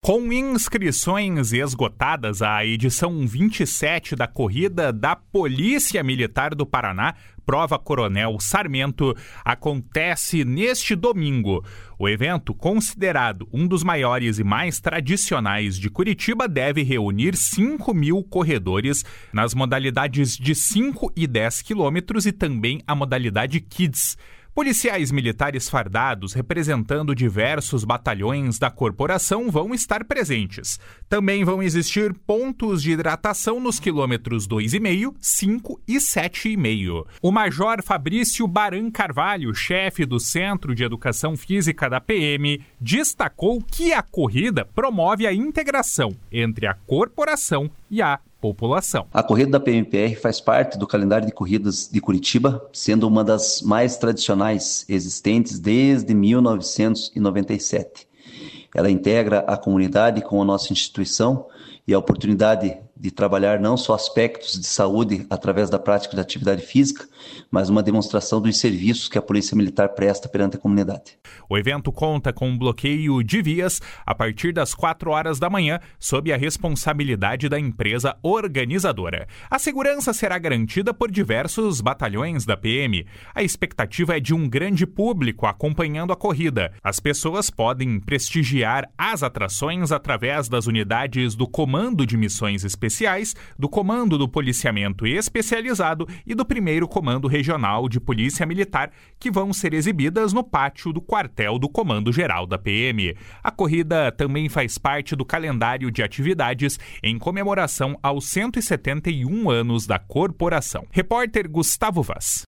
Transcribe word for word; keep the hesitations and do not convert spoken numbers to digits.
Com inscrições esgotadas, a edição vinte e sete da Corrida da Polícia Militar do Paraná, Prova Coronel Sarmento, acontece neste domingo. O evento, considerado um dos maiores e mais tradicionais de Curitiba, deve reunir cinco mil corredores nas modalidades de cinco e dez quilômetros e também a modalidade Kids. Policiais militares fardados, representando diversos batalhões da corporação, vão estar presentes. Também vão existir pontos de hidratação nos quilômetros dois e meio, cinco e sete e meio. O Major Fabrício Baran Carvalho, chefe do Centro de Educação Física da P M, destacou que a corrida promove a integração entre a corporação e a população. A corrida da P M P R faz parte do calendário de corridas de Curitiba, sendo uma das mais tradicionais existentes desde mil novecentos e noventa e sete. Ela integra a comunidade com a nossa instituição e a oportunidade de trabalhar não só aspectos de saúde através da prática de atividade física, mas uma demonstração dos serviços que a Polícia Militar presta perante a comunidade. O evento conta com um bloqueio de vias a partir das quatro horas da manhã, sob a responsabilidade da empresa organizadora. A segurança será garantida por diversos batalhões da P M. A expectativa é de um grande público acompanhando a corrida. As pessoas podem prestigiar as atrações através das unidades do Comando de Missões Especiais, do Comando do Policiamento Especializado e do primeiro Comando Regional de Polícia Militar, que vão ser exibidas no pátio do quartel do Comando Geral da P M. A corrida também faz parte do calendário de atividades em comemoração aos cento e setenta e um anos da corporação. Repórter Gustavo Vaz.